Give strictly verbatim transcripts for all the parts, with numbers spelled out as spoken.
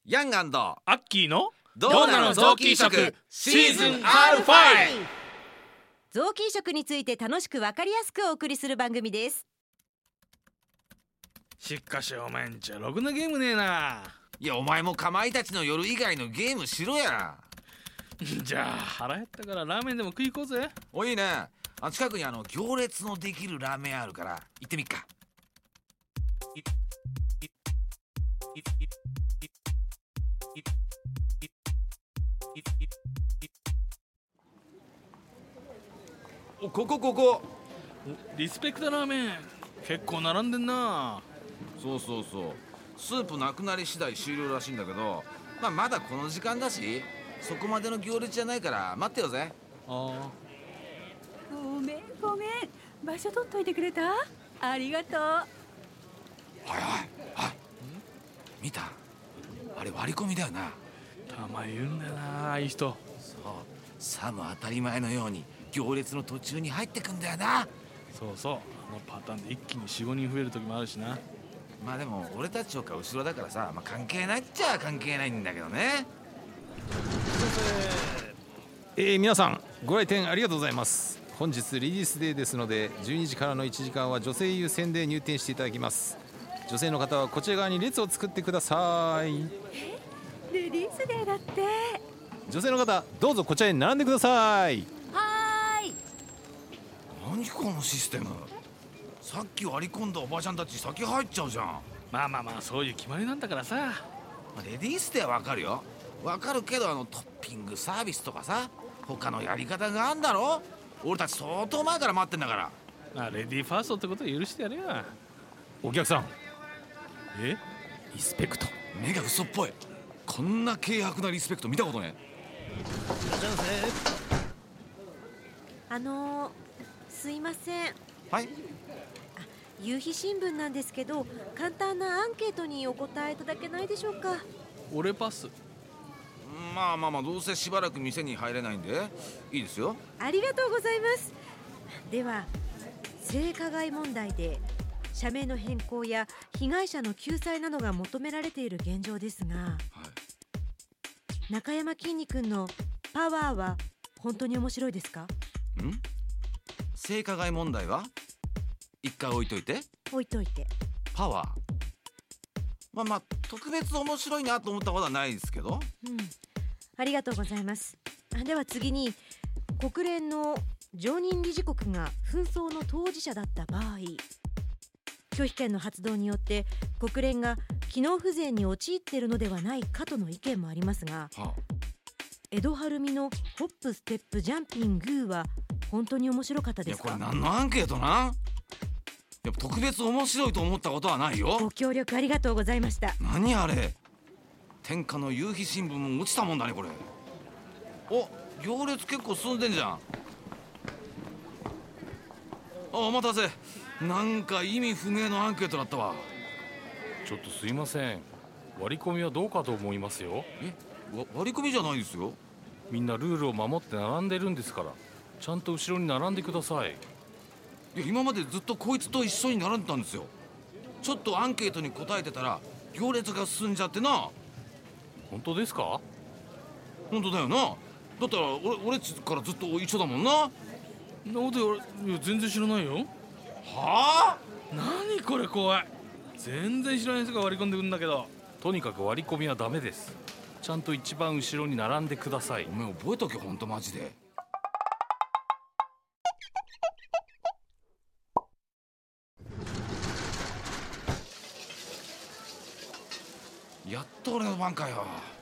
ヤング&アアッキーのドーナの臓器移植シーズン アールファイブ。 臓器移植について楽しく分かりやすくお送りする番組です。 しかしお前んちゃろくなゲームねえな。 いやお前もかまいたちの夜以外のゲームしろや。 じゃあ腹減ったからラーメンでも食い行こうぜ。 おいいね。あ近くにあの行列のできるラーメン屋あるから行ってみっか。おここここリスペクトラーメン結構並んでんな。 そうそうそう、スープなくなり次第終了らしいんだけど、まあ、まだこの時間だしそこまでの行列じゃないから待ってよぜ。 あごめんごめん、場所取っといてくれた？ありがとう。 はいはいはい、見た？あれ割り込みだよな。 たま言うんだよな、ああいう人。 そう、さも当たり前のように行列の途中に入ってくんだよな。 そうそう、あのパターンで一気に よん、ごにん増える時もあるしな。 まあでも俺たちよか後ろだからさ、まあ、関係ないっちゃ関係ないんだけどね。 えー、皆さんご来店ありがとうございます。本日リリースデーですのでじゅうにじからのいちじかんは女性優先で入店していただきます。女性の方はこちら側に列を作ってください。 レディースデーだって。 女性の方どうぞこちらに並んでください。 はーい。 何このシステム。さっき割り込んだおばちゃんたち先入っちゃうじゃん。 まあまあまあそういう決まりなんだからさ。 まあレディースではわかるよ、わかるけどあのトッピングサービスとかさ他のやり方があんだろ。俺たち相当前から待ってんだから。 まあレディーファーストってことを許してやれや。 お客さんえリスペクト。 目が嘘っぽい。こんな軽薄なリスペクト見たことね。 あのー、すいません。 はい、 夕日新聞なんですけど、簡単なアンケートにお答えいただけないでしょうか？ 俺パス。 まあまあまあどうせしばらく店に入れないんでいいですよ。 ありがとうございます。では性加害問題で社名の変更や被害者の救済などが求められている現状ですが、 はい、 中山きんに君のパワーは本当に面白いですか？ ん性加害問題は一回置いといて。 置いといて。 パワー、まあまあ特別面白いなと思ったことはないですけど。 うんありがとうございます。では次に、国連の常任理事国が紛争の当事者だった場合、拒否権の発動によって国連が機能不全に陥っているのではないかとの意見もありますが、 はあ、 江戸晴美のホップステップジャンピングは本当に面白かったいやですか？ これ何のアンケートなん？いや特別面白いと思ったことはないよ。 ご協力ありがとうございました。 何あれ、天下の夕日新聞も落ちたもんだねこれ。お、行列結構進んでんじゃん。あ、お待たせ。なんか意味不明のアンケートだったわ。 ちょっとすいません、割り込みはどうかと思いますよ。 え、わ割り込みじゃないですよ。 みんなルールを守って並んでるんですから、ちゃんと後ろに並んでください。 いや今までずっとこいつと一緒に並んでたんですよ。ちょっとアンケートに答えてたら行列が進んじゃってな。 本当ですか？ 本当だよな。だったら俺俺っちからずっと一緒だもんな。 なんで俺、いや全然知らないよ。 はあ？ 何これ怖い。全然知らない人が割り込んでくんだけど。 とにかく割り込みはダメです。ちゃんと一番後ろに並んでください。 お前覚えとけ、ほんとマジで。やっと俺の番かよ。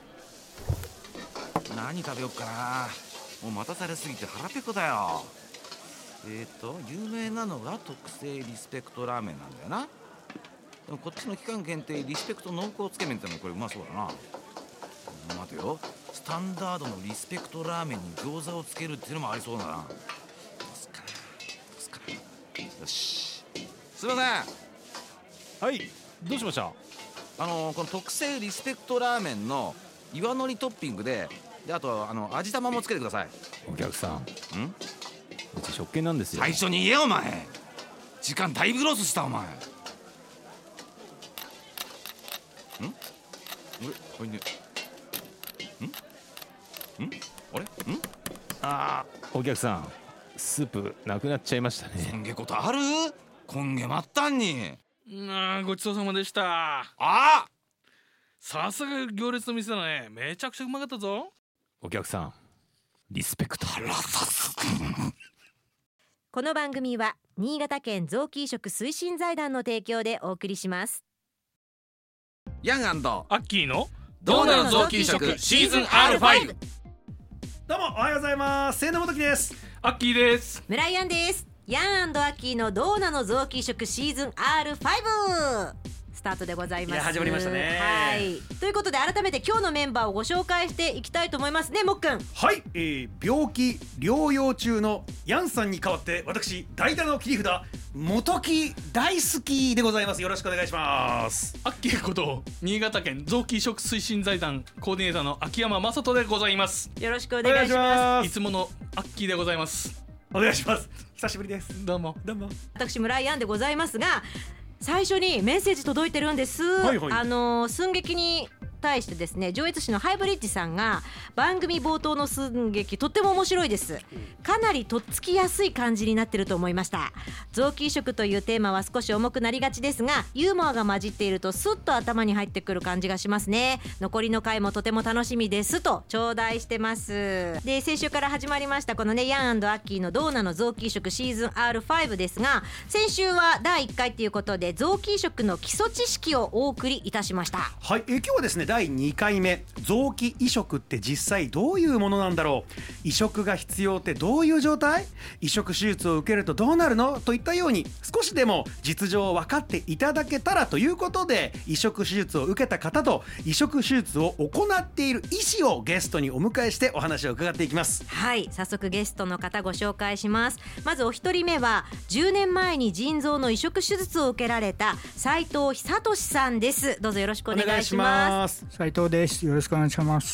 何食べよっかな。もう待たされすぎて腹ペコだよ。えーと有名なのが特製リスペクトラーメンなんだよな。でもこっちの期間限定リスペクト濃厚つけ麺ってのはこれうまそうだな。待てよ、スタンダードのリスペクトラーメンに餃子をつけるっていうのもありそうだな。どうすっかなどうすっかな。よし、すいません。 はいどうしました？ あのこの特製リスペクトラーメンの岩のりトッピングで、であとあの味玉もつけてください。 お客さん、 んうち食券なんですよ。 最初に言えよお前。時間だいぶロスしたお前。んこれね、んんあれんあー、お客さんスープなくなっちゃいましたね。 こんげことある？こんげまったんに。 あーごちそうさまでした。 あさすが行列の店だね。めちゃくちゃうまかったぞ。 お客さんリスペクト。 この番組は新潟県臓器移植推進財団の提供でお送りします。 ヤン& アッキーのドーナの臓器移植シーズン アールファイブ。 どうもおはようございます。清野元樹です。 アッキーです。 村井アンです。ヤン&アッキーのドーナの臓器移植シーズン アールファイブスタートでございます。 いや始まりましたね。 はい、ということで改めて今日のメンバーをご紹介していきたいと思いますね。もっくん。 はい、えー、病気療養中のヤンさんに代わって私代打の切り札元木大好きでございます。よろしくお願いします。 アッキーこと新潟県臓器移植推進財団コーディネーターの秋山正人でございます。 よろしくお願いします。 いつものアッキーでございます。 お願いします。久しぶりです。 どうもどうも。 私村井アンでございますが、最初にメッセージ届いてるんです、 はいはい、 あの寸劇に対してですね、上越市のハイブリッジさんが番組冒頭の寸劇とっても面白いです。かなりとっつきやすい感じになってると思いました。臓器移植というテーマは少し重くなりがちですが、ユーモアが混じっているとスッと頭に入ってくる感じがしますね。残りの回もとても楽しみですと頂戴してます。で、先週から始まりましたこのね、ヤン&アッキーのドーナの臓器移植シーズン アールファイブ ですが、先週はだいいっかいということで臓器移植の基礎知識をお送りいたしました。 はい、え今日はですねだいにかいめ、臓器移植って実際どういうものなんだろう、移植が必要ってどういう状態、移植手術を受けるとどうなるのといったように少しでも実情を分かっていただけたらということで、移植手術を受けた方と移植手術を行っている医師をゲストにお迎えしてお話を伺っていきます。 はい、早速ゲストの方ご紹介します。まずお一人目はじゅうねんまえに腎臓の移植手術を受けられた斉藤久俊さんです。どうぞよろしくお願いします。 斉藤です。よろしくお願いします。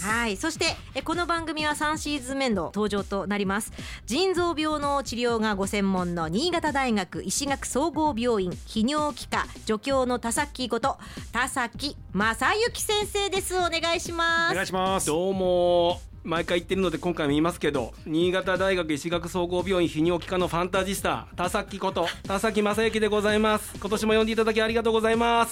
はい、そしてえこの番組はさんシーズン目の登場となります。腎臓病の治療がご専門の新潟大学医師学総合病院泌尿器科助教の田崎こと田崎正幸先生です。お願いします。 お願いします。 どうも、毎回言ってるので今回も言いますけど、新潟大学医師学総合病院泌尿器科のファンタジスタ田崎こと田崎正幸でございます。今年も呼んでいただきありがとうございます。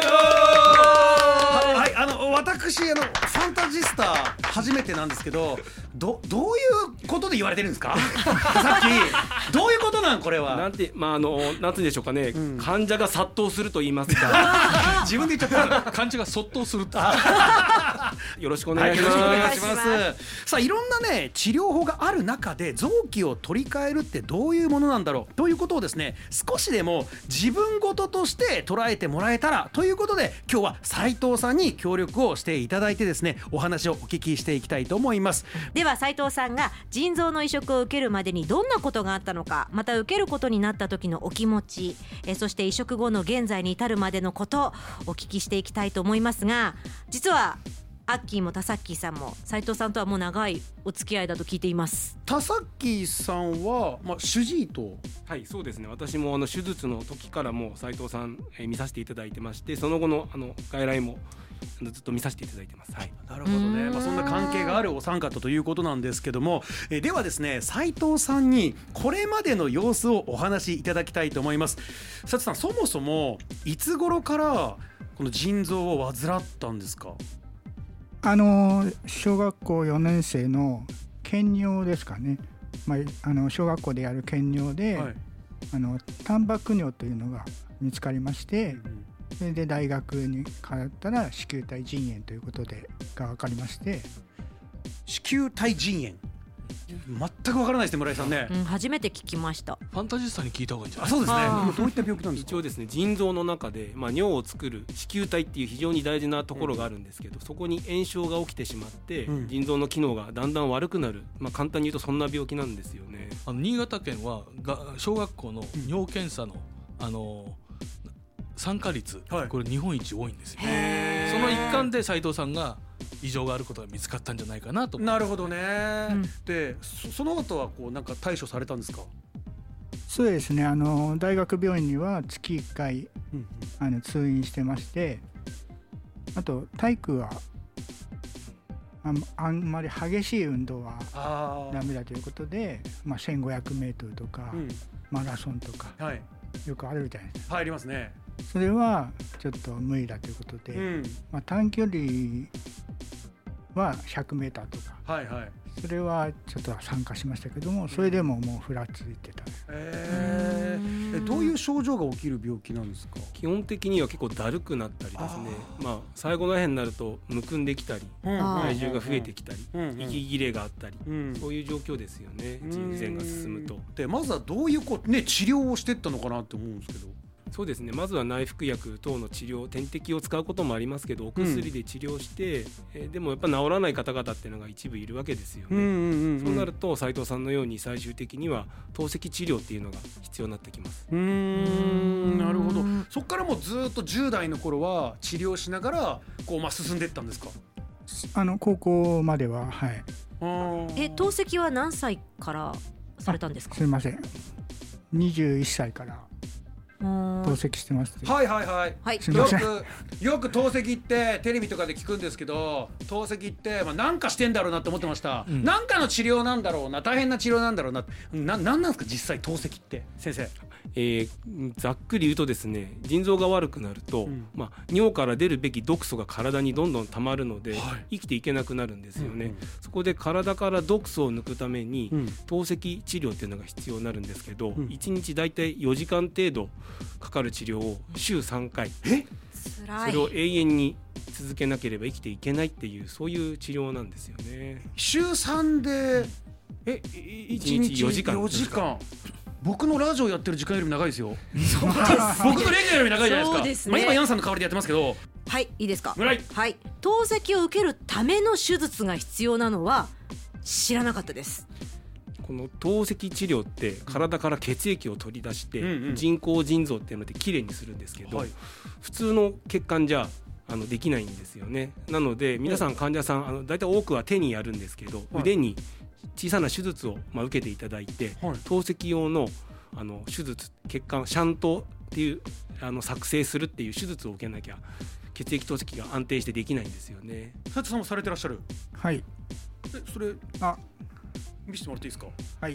はい、あの私あのファンタジスタ初めてなんですけど、どどういうことで言われてるんですかさっきどういうことなんこれは。 なんて、まああのなんていうんでしょうかね、うん、患者が殺到すると言いますか自分で言っちゃった患者が殺到するってよろしくお願いします、 はい、よろしくお願いします。さあ、いろんなね治療法がある中で臓器を取り替えるってどういうものなんだろうということをですね、少しでも自分事として捉えてもらえたらということで、今日は斉藤さんに協力をしていただいてですね、お話をお聞きしていきたいと思います。 では斉藤さんが腎臓の移植を受けるまでにどんなことがあったのか、また受けることになった時のお気持ち、えそして移植後の現在に至るまでのことをお聞きしていきたいと思いますが、実はアッキーも田崎さんも斉藤さんとはもう長いお付き合いだと聞いています。 田崎さんは、まあ、主治医と。 はい、そうですね。私もあの手術の時からも斉藤さん、えー、見させていただいてまして、その後のあの外来もずっと見させていただいてます。はい、 なるほどね。まあ、そんな関係があるお三方ということなんですけども、えではですね、斉藤さんにこれまでの様子をお話しいただきたいと思います。斉藤さん、そもそもいつ頃からこの腎臓を患ったんですか？ あの小学校よねん生の検尿ですかね、まあ、あの小学校でやる検尿で、はい、あの単白尿というのが見つかりまして、うん、それで大学に通ったら子宮体腎炎ということでが分かりまして。 子宮体腎炎、全くわからないですね、村井さんね、 うん、初めて聞きました。 ファンタジスタに聞いた方がいいんじゃない？ あ、そうですね。どういった病気なんですか？ 一応ですね、腎臓の中で、まあ、尿を作る子宮体っていう非常に大事なところがあるんですけど、うん、そこに炎症が起きてしまって、うん、腎臓の機能がだんだん悪くなる、まあ、簡単に言うとそんな病気なんですよね。 あの新潟県はが小学校の尿検査の、うん、あの参加率、はい、これ日本一多いんですよ。その一環で斉藤さんが異常があることが見つかったんじゃないかなと思います。 なるほどね、うん、で そ, その後はこうなんか対処されたんですか？ そうですね、あの大学病院には月いっかい、うんうん、あの通院してまして、 あと体育はあん、あんまり激しい運動はダメだということで、まあ、せんごひゃくメートルとか、うん、マラソンとか、はい、よくあるじゃないですか。 入りますね。 それはちょっと無理だということで、うん、まあ、短距離はひゃくメーターとか、はいはい、それはちょっと参加しましたけども、それでももうふらついてた。 えー、えどういう症状が起きる病気なんですか？ 基本的には結構だるくなったりですね、あ、まあ、最後の辺になるとむくんできたり、うん、体重が増えてきたり、うん、息切れがあったり、うん、そういう状況ですよね、腎不全が進むと。 でまずはどういうこう、ね、治療をしていったのかなって思うんですけど。 そうですね、まずは内服薬等の治療、点滴を使うこともありますけど、お薬で治療して、うん、えでもやっぱ治らない方々っていうのが一部いるわけですよね、うんうんうんうん、そうなると斉藤さんのように最終的には透析治療っていうのが必要になってきます。 うーん、なるほど。そこからもうずっとじゅう代の頃は治療しながらこう、まあ、進んでいったんですか？ あの高校までは、はい。 え透析は何歳からされたんですか？ すみません、にじゅういっさいから透析してます。 はいはいはい、はい、よくよく透析ってテレビとかで聞くんですけど、透析って、まあ、なんかしてんだろうなって思ってました、うん、なんかの治療なんだろうな、大変な治療なんだろうな、な、なんなんですか実際透析って先生？ えー、ざっくり言うとですね、腎臓が悪くなると、うん、まあ、尿から出るべき毒素が体にどんどん溜まるので、はい、生きていけなくなるんですよね、うんうん、そこで体から毒素を抜くために、うん、透析治療っていうのが必要になるんですけど、うん、いちにちだいたいよじかん程度かかる治療を週さんかい、えそれを永遠に続けなければ生きていけないっていう、そういう治療なんですよね。 週さんでえいちにちよじかん、よじかん、僕のラジオやってる時間よりも長いですよ。そうです僕のレギュラーより長いじゃないですか。そうですね、まあ、今ヤンさんの代わりでやってますけど。 はい、いいですか？ はい、 はい、透析を受けるための手術が必要なのは知らなかったです。 この透析治療って体から血液を取り出して、うんうん、人工腎臓っていうのできれいにするんですけど、はい、普通の血管じゃあのできないんですよね。なので皆さん患者さん、あのだいたい多くは手にやるんですけど、はい、腕に小さな手術を、まあ、受けていただいて、はい、透析用 の, あの手術、血管シャントっていうあの作成するっていう手術を受けなきゃ血液透析が安定してできないんですよね。 斉藤さんもされてらっしゃる？ はい。 えそれあ見せてもらっていいですか？ はい。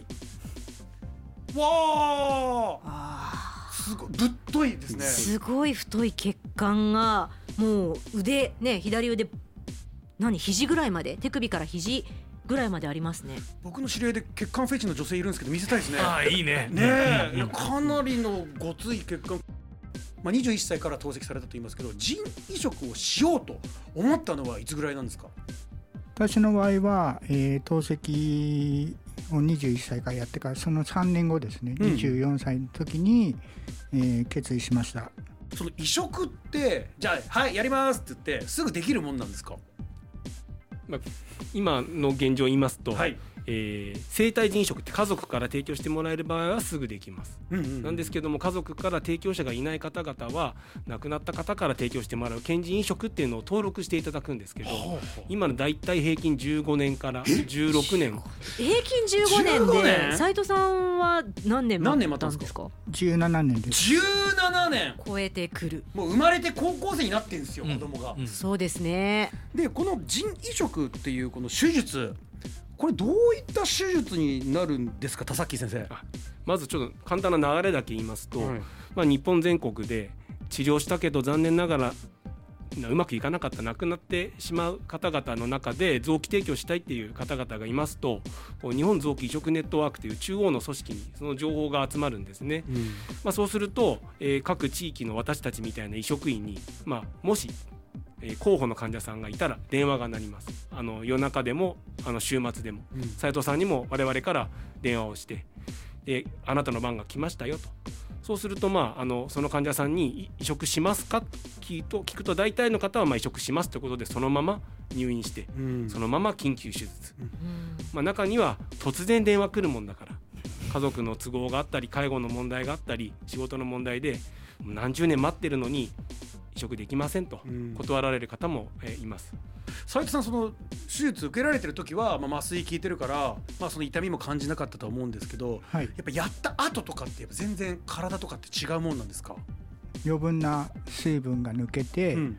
わあ、すごいぶっといですね。 すごい太い血管がもう腕ね、左腕何肘ぐらいまで、手首から肘ぐらいまでありますね。 僕の知り合いで血管フェチの女性いるんですけど見せたいですね。 ああいいね。 ねえ、いやかなりのごつい血管。まあ、にじゅういっさいから透析されたと言いますけど、腎移植をしようと思ったのはいつぐらいなんですか？ 私の場合は、えー、透析をにじゅういっさいからやってからそのさんねんごですね、うん、にじゅうよんさいの時に、えー、決意しました。 その移植ってじゃあはいやりますって言ってすぐできるもんなんですか？ まあ、今の現状を言いますと、はい、えー、生体腎移植って家族から提供してもらえる場合はすぐできます、うんうんうん、なんですけども家族から提供者がいない方々は亡くなった方から提供してもらう健腎移植っていうのを登録していただくんですけど、今のだいたい平均じゅうごねんからじゅうろくねん、 平均じゅうごねんで斉藤さんは何年待ったんですか？ じゅうななねんです。 じゅうななねん超えてくる。 もう生まれて高校生になってるんですよ、うん、子供が、 うん、そうですね。 でこの腎移植っていうこの手術、これどういった手術になるんですか、田崎先生？ まずちょっと簡単な流れだけ言いますと、はい、まあ、日本全国で治療したけど残念ながらうまくいかなかった、亡くなってしまう方々の中で臓器提供したいっていう方々がいますと、こう日本臓器移植ネットワークという中央の組織にその情報が集まるんですね、うん、まあ、そうすると、えー、各地域の私たちみたいな移植院に、まあ、もしえー、候補の患者さんがいたら電話が鳴ります。あの夜中でもあの週末でも、うん、斉藤さんにも我々から電話をして、であなたの番が来ましたよと。そうすると、まあ、あのその患者さんに移植しますかと聞くと、聞くと大体の方はまあ移植しますということでそのまま入院して、うん、そのまま緊急手術、うん、まあ、中には突然電話来るもんだから家族の都合があったり介護の問題があったり仕事の問題で何十年待ってるのに移植できませんと断られる方も、えー、います。 斉藤さん、その手術受けられてる時は、まあ、麻酔効いてるから、まあ、その痛みも感じなかったと思うんですけど、はい、やっぱやった後とかってやっぱ全然体とかって違うもんなんですか？ 余分な水分が抜けて、うん、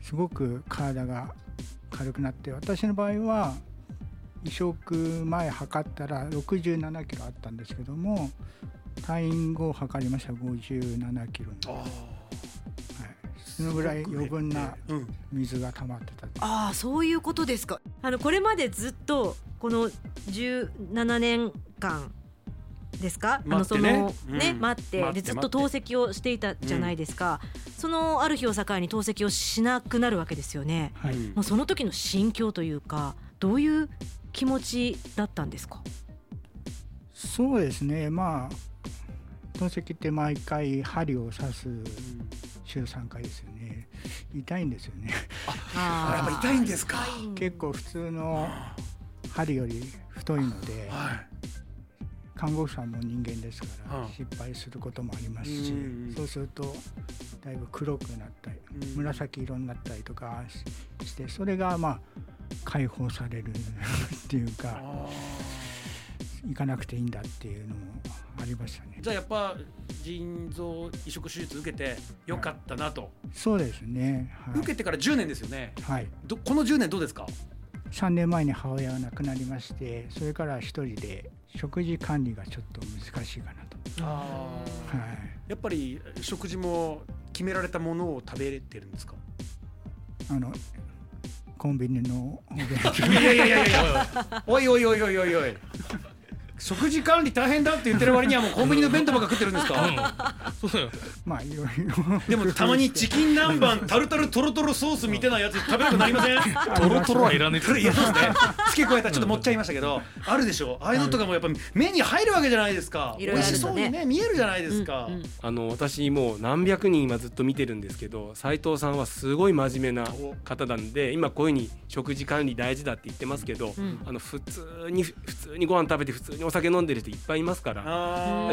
すごく体が軽くなって、私の場合は移植前測ったらろくじゅうななキロあったんですけども、退院後測りましたらごじゅうななキロに、はい、そのぐらい余分な水が溜まってた。 ああ、そういうことですか。あのこれまでずっとこのじゅうななねんかんですか、あのそのね、うん、待ってでずっと透析をしていたじゃないですか、うん、そのある日を境に透析をしなくなるわけですよね、はい、もうその時の心境というか、どういう気持ちだったんですか？ そうですね、まあ透析って毎回針を刺す週さんかいですよね。痛いんですよね。 あ、やっぱ痛いんですか。 結構普通の針より太いので、はい、看護師さんも人間ですから失敗することもありますし、うんうん、そうするとだいぶ黒くなったり、うん、紫色になったりとかして、それがまあ解放されるっていうか、行かなくていいんだっていうのもありましたね。 じゃあやっぱ腎臓移植手術受けてよかったなと、はい、 そうですね、 はい、受けてからじゅうねんですよね、 はい、 どこのじゅうねんどうですか？ さんねんまえに母親が亡くなりまして、それから一人で食事管理がちょっと難しいかなと。あ、 はい、やっぱり食事も決められたものを食べれてるんですか？ あのコンビニのお弁当いやいやいやいやおいおいおいおいおいおい食事管理大変だって言ってる割にはもうコンビニの弁当ばっか食ってるんですか？ うん、そうだよ。 まあいろいろ。 でもたまにチキン南蛮タルタルトロトロソースみたいなやつ食べたくなりません？ トロトロはいらねえ。 それいやそうですね。付け加えたらちょっと持っちゃいましたけど、あるでしょ。ああいうのとかもやっぱ目に入るわけじゃないですか。美味しそうにね見えるじゃないですか。うんうん、 あの私もう何百人今ずっと見てるんですけど、斉藤さんはすごい真面目な方なんで、今こういう風に食事管理大事だって言ってますけど、うん、あの普通に普通にご飯食べて普通にお酒飲んでる人いっぱいいますから。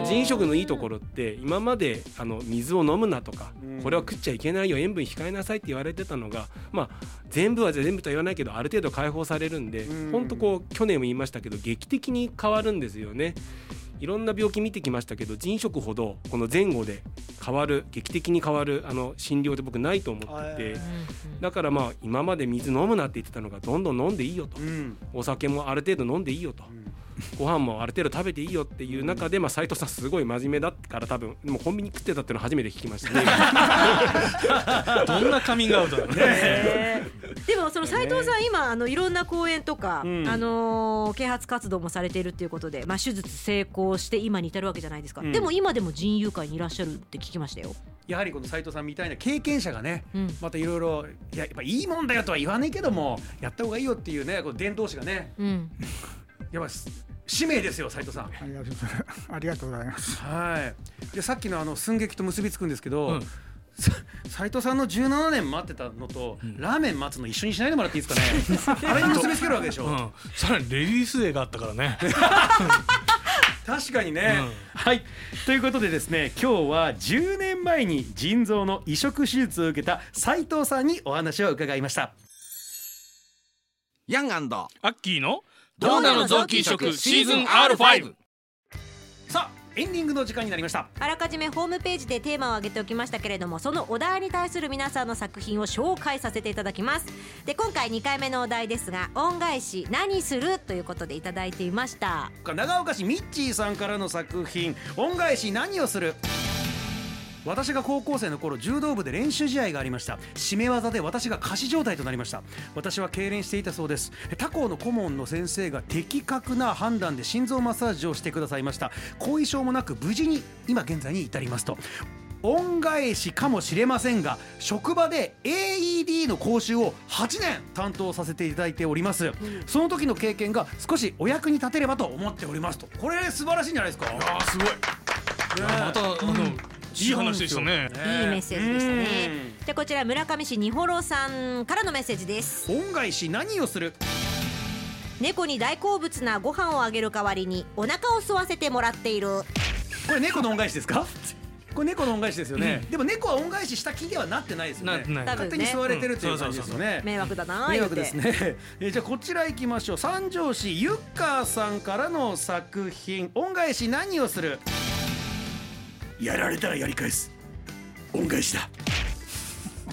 腎移植のいいところって今まであの水を飲むなとか、うん、これは食っちゃいけないよ、塩分控えなさいって言われてたのが、まあ全部は全部とは言わないけどある程度解放されるんで、本当こう去年も言いましたけど劇的に変わるんですよね。いろんな病気見てきましたけど、腎移植ほどこの前後で変わる劇的に変わるあの診療って僕ないと思ってて、だからまあ今まで水飲むなって言ってたのがどんどん飲んでいいよと、うん、お酒もある程度飲んでいいよと、うん、ご飯もある程度食べていいよっていう中で、まあ斉藤さんすごい真面目だから多分でもコンビニ食ってたっていうの初めて聞きましたね。 どんなカミングアウトだろうね。 でもその斉藤さん今あのいろんな講演とか、うん、あのー、啓発活動もされているっていうことで、まあ、手術成功して今に至るわけじゃないですか、うん、でも今でも腎友会にいらっしゃるって聞きましたよ。 やはりこの斉藤さんみたいな経験者がね、うん、またいろいろやっぱいいもんだよとは言わないけどもやった方がいいよっていうね、この伝道師がね、うん、やっぱ使命ですよ斉藤さん。 ありがとうございます。ありがとうございます。 はい。でさっきのあの寸劇と結びつくんですけど、うん、斉藤さんのじゅうななねん待ってたのと、うん、ラーメン待つの一緒にしないでもらっていいですかね。あれに結びつけるわけでしょ。うん、 さらにレディースデーがあったからね。 確かにね、うん、はいということでですね、今日はじゅうねんまえに腎臓の移植手術を受けた斉藤さんにお話を伺いました。 ヤン&アッキーのドーナの臓器移植シーズン アールファイブ。 さあエンディングの時間になりました。 あらかじめホームページでテーマを挙げておきましたけれども、そのお題に対する皆さんの作品を紹介させていただきます。で今回にかいめのお題ですが、恩返し何するということでいただいていました。 長岡市ミッチーさんからの作品、恩返し何をする。私が高校生の頃柔道部で練習試合がありました。締め技で私が仮死状態となりました。私は痙攣していたそうです。他校の顧問の先生が的確な判断で心臓マッサージをしてくださいました。後遺症もなく無事に今現在に至りますと。恩返しかもしれませんが、職場で エーイーディー の講習をはちねん担当させていただいております、うん、その時の経験が少しお役に立てればと思っておりますと。これ素晴らしいんじゃないですか。 いやすごい、ね、またあの、うんいい話でしたね。 いいメッセージでしたね。じゃあこちら村上市にほろさんからのメッセージです。 恩返し何をする。 猫に大好物なご飯をあげる代わりにお腹を吸わせてもらっている。 これ猫の恩返しですか。これ猫の恩返しですよね、うん、でも猫は恩返しした気にはなってないですよね。勝手に吸われてるっていう感じですよね。 迷惑だな。 迷惑ですね。えじゃあこちら行きましょう。三条市ゆっかーさんからの作品、恩返し何をする。やられたらやり返す、恩返しだ。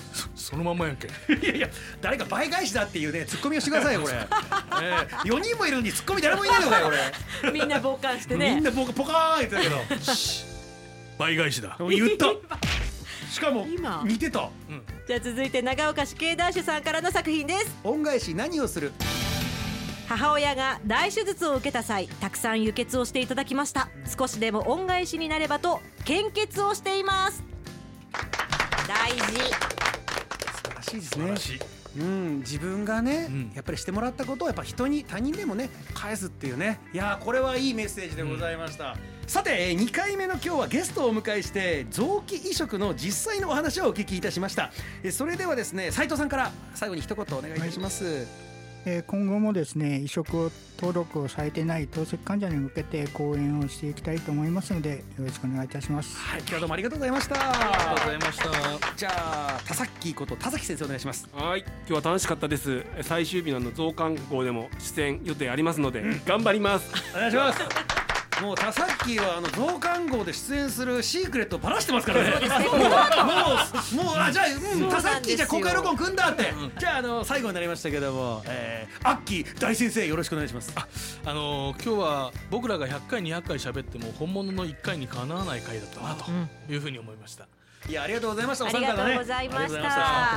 そのままやんけ。 いやいや誰か倍返しだっていうねツッコミをしてくださいよこれ、えー、よにんもいるのにツッコミ誰もいないのかよこれみんな傍観してねみんなポカポカーン言ってたけど倍返しだ。 言ったしかも今似てた、 うん、じゃあ続いて長岡市警ダッシュさんからの作品です。 恩返し何をする。 母親が大手術を受けた際たくさん輸血をしていただきました。少しでも恩返しになればと献血をしています。大事。 素晴らしいですね。 素晴らしい。 うん、自分がね、うん、やっぱりしてもらったことをやっぱ人に他人でもね返すっていうね。いやこれはいいメッセージでございました、うん、さてにかいめの今日はゲストをお迎えして臓器移植の実際のお話をお聞きいたしました。それではですね斉藤さんから最後に一言お願いいたします、はい。 えー、今後もですね移植を登録をされていない透析患者に向けて講演をしていきたいと思いますのでよろしくお願いいたします。 はい、今日はどうもありがとうございました。 ありがとうございました。 じゃあ田崎こと田崎先生お願いします。 はい、今日は楽しかったです。最終日の増刊号でも出演予定ありますので、うん、頑張ります。 お願いします。もう田崎はあの増刊号で出演するシークレットをばらしてますからね。もうもうあじゃあ、うん、田崎じゃあ公開録音組んだって、うん、じゃああの最後になりましたけども、えー、アッキー大先生よろしくお願いします。 あ、あのー、今日は僕らがひゃっかいにひゃっかい喋っても本物のいっかいにかなわない回だったなというふうに思いました。 いやありがとうございました。 ありがとうございました。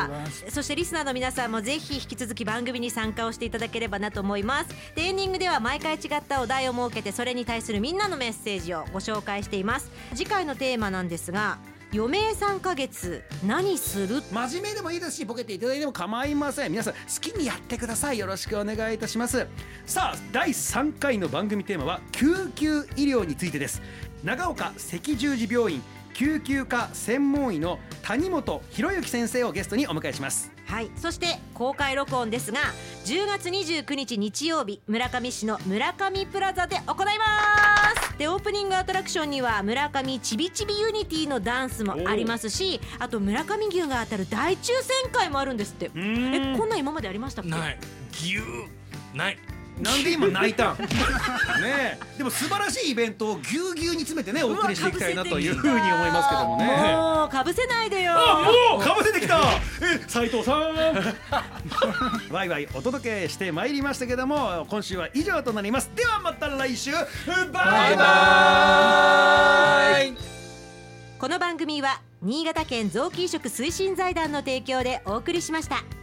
そしてリスナーの皆さんもぜひ引き続き番組に参加をしていただければなと思います。でエンディングでは毎回違ったお題を設けてそれに対するみんなのメッセージをご紹介しています。次回のテーマなんですが余命さんかげつ何する。 真面目でもいいですしボケていただいても構いません。皆さん好きにやってください。よろしくお願いいたします。さあだいさんかいの番組テーマは救急医療についてです。長岡赤十字病院救急科専門医の谷本博之先生をゲストにお迎えします。 はい、そして公開録音ですがじゅうがつにじゅうくにち日曜日村上市の村上プラザで行います。でオープニングアトラクションには村上ちびちびユニティのダンスもありますしあと村上牛が当たる大抽選会もあるんですって。えこんな今までありましたっけ。 ない。牛ない。 なんで今泣いたんねえでも素晴らしいイベントをぎゅうぎゅうに詰めてねお送りしていきたいなというふうに思いますけどもね。 もうかぶせないでよ。 あもうかぶせてきたえ斉藤さんワイワイお届けしてまいりましたけども今週は以上となります。ではまた来週バイバイ。 この番組は新潟県臓器移植推進財団の提供でお送りしました。